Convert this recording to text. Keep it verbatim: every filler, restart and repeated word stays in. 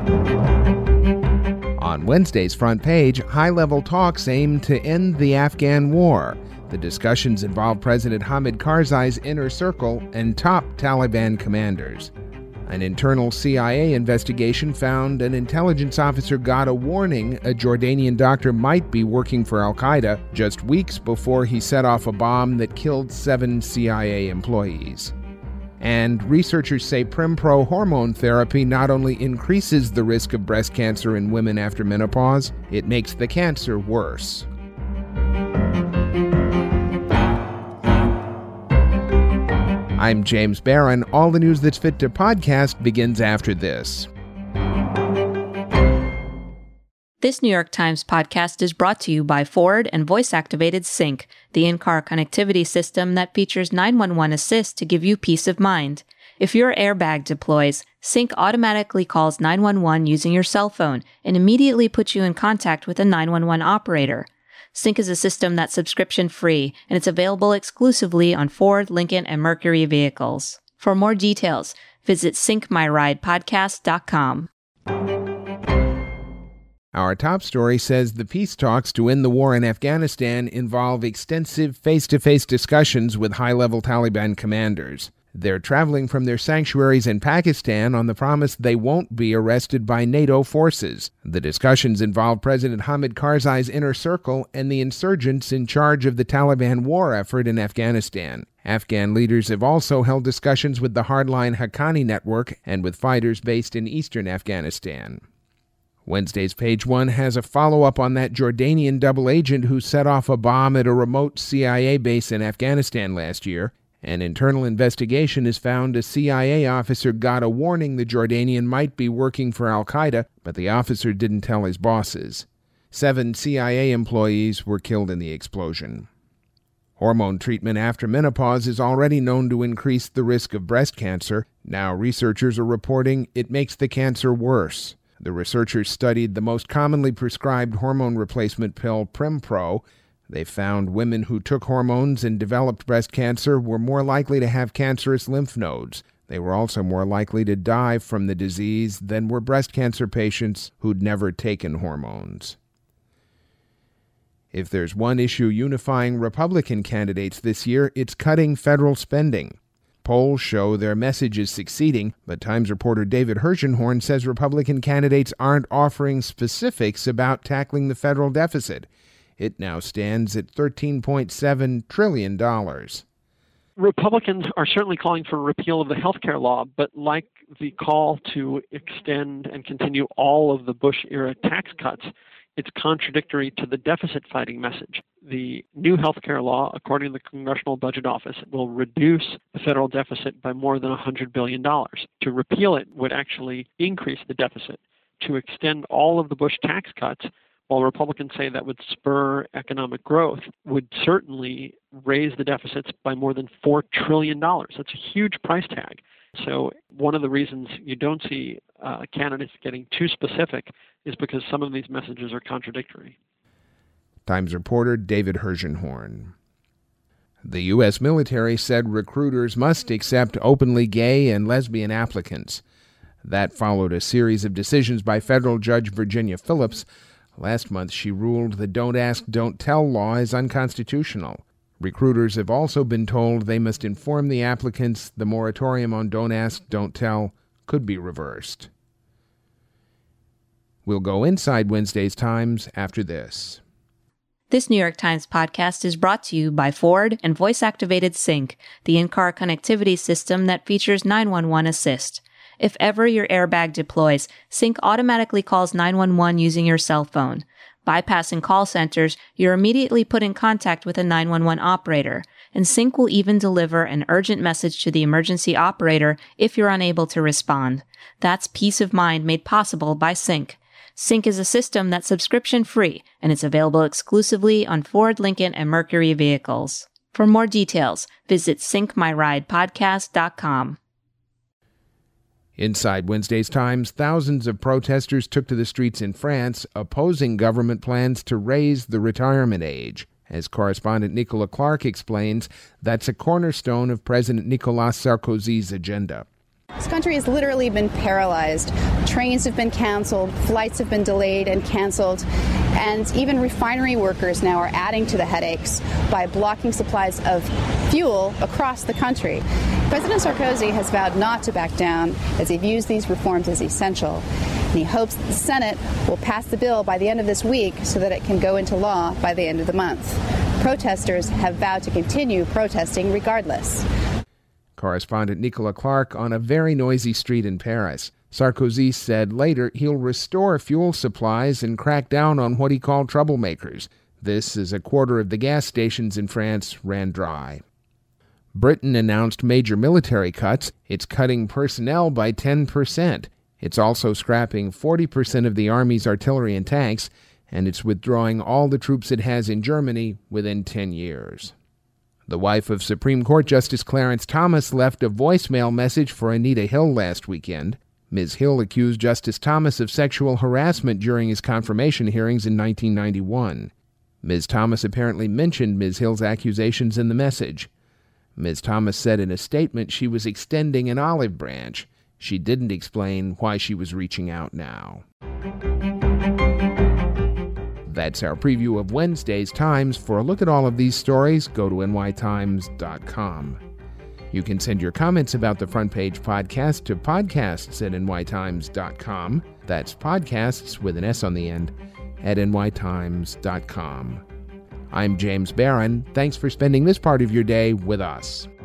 On Wednesday's front page, high-level talks aim to end the Afghan war. The discussions involve President Hamid Karzai's inner circle and top Taliban commanders. An internal C I A investigation found an intelligence officer got a warning a Jordanian doctor might be working for al-Qaeda just weeks before he set off a bomb that killed seven C I A employees. And researchers say Prempro hormone therapy not only increases the risk of breast cancer in women after menopause, it makes the cancer worse. I'm James Barron. All the news that's fit to podcast begins after this. This New York Times podcast is brought to you by Ford and voice-activated Sync, the in-car connectivity system that features nine one one Assist to give you peace of mind. If your airbag deploys, Sync automatically calls nine one one using your cell phone and immediately puts you in contact with a nine one one operator. Sync is a system that's subscription-free, and it's available exclusively on Ford, Lincoln, and Mercury vehicles. For more details, visit sync my ride podcast dot com. Our top story says the peace talks to end the war in Afghanistan involve extensive face-to-face discussions with high-level Taliban commanders. They're traveling from their sanctuaries in Pakistan on the promise they won't be arrested by NATO forces. The discussions involve President Hamid Karzai's inner circle and the insurgents in charge of the Taliban war effort in Afghanistan. Afghan leaders have also held discussions with the hardline Haqqani network and with fighters based in eastern Afghanistan. Wednesday's Page One has a follow-up on that Jordanian double agent who set off a bomb at a remote C I A base in Afghanistan last year. An internal investigation has found a C I A officer got a warning the Jordanian might be working for al-Qaeda, but the officer didn't tell his bosses. Seven C I A employees were killed in the explosion. Hormone treatment after menopause is already known to increase the risk of breast cancer. Now researchers are reporting it makes the cancer worse. The researchers studied the most commonly prescribed hormone replacement pill, Prempro. They found women who took hormones and developed breast cancer were more likely to have cancerous lymph nodes. They were also more likely to die from the disease than were breast cancer patients who'd never taken hormones. If there's one issue unifying Republican candidates this year, it's cutting federal spending. Polls show their message is succeeding, but Times reporter David Hershenhorn says Republican candidates aren't offering specifics about tackling the federal deficit. It now stands at thirteen point seven trillion dollars. Republicans are certainly calling for repeal of the health care law, but like the call to extend and continue all of the Bush-era tax cuts, it's contradictory to the deficit-fighting message. The new health care law, according to the Congressional Budget Office, will reduce the federal deficit by more than one hundred billion dollars. To repeal it would actually increase the deficit. To extend all of the Bush tax cuts, while Republicans say that would spur economic growth, would certainly raise the deficits by more than four trillion dollars. That's a huge price tag. So one of the reasons you don't see uh, candidates getting too specific is because some of these messages are contradictory. Times reporter David Hershenhorn. The U S military said recruiters must accept openly gay and lesbian applicants. That followed a series of decisions by federal judge Virginia Phillips. Last month, she ruled the Don't Ask, Don't Tell law is unconstitutional. Recruiters have also been told they must inform the applicants the moratorium on Don't Ask, Don't Tell could be reversed. We'll go inside Wednesday's Times after this. This New York Times podcast is brought to you by Ford and voice-activated Sync, the in-car connectivity system that features nine one one Assist. If ever your airbag deploys, Sync automatically calls nine one one using your cell phone. Bypassing call centers, you're immediately put in contact with a nine one one operator, and Sync will even deliver an urgent message to the emergency operator if you're unable to respond. That's peace of mind made possible by Sync. Sync is a system that's subscription-free, and it's available exclusively on Ford, Lincoln, and Mercury vehicles. For more details, visit sync my ride podcast dot com. Inside Wednesday's Times, thousands of protesters took to the streets in France, opposing government plans to raise the retirement age. As correspondent Nicola Clark explains, that's a cornerstone of President Nicolas Sarkozy's agenda. This country has literally been paralyzed. Trains have been canceled, flights have been delayed and canceled, and even refinery workers now are adding to the headaches by blocking supplies of fuel across the country. President Sarkozy has vowed not to back down as he views these reforms as essential. And he hopes that the Senate will pass the bill by the end of this week so that it can go into law by the end of the month. Protesters have vowed to continue protesting regardless. Correspondent Nicola Clark on a very noisy street in Paris. Sarkozy said later he'll restore fuel supplies and crack down on what he called troublemakers. This as a quarter of the gas stations in France ran dry. Britain announced major military cuts. It's cutting personnel by ten percent. It's also scrapping forty percent of the army's artillery and tanks, and it's withdrawing all the troops it has in Germany within ten years. The wife of Supreme Court Justice Clarence Thomas left a voicemail message for Anita Hill last weekend. Miz Hill accused Justice Thomas of sexual harassment during his confirmation hearings in nineteen ninety-one. Miz Thomas apparently mentioned Miz Hill's accusations in the message. Miz Thomas said in a statement she was extending an olive branch. She didn't explain why she was reaching out now. That's our preview of Wednesday's Times. For a look at all of these stories, go to N Y Times dot com. You can send your comments about the Front Page podcast to podcasts at N Y Times dot com. That's podcasts with an S on the end at N Y Times dot com. I'm James Barron. Thanks for spending this part of your day with us.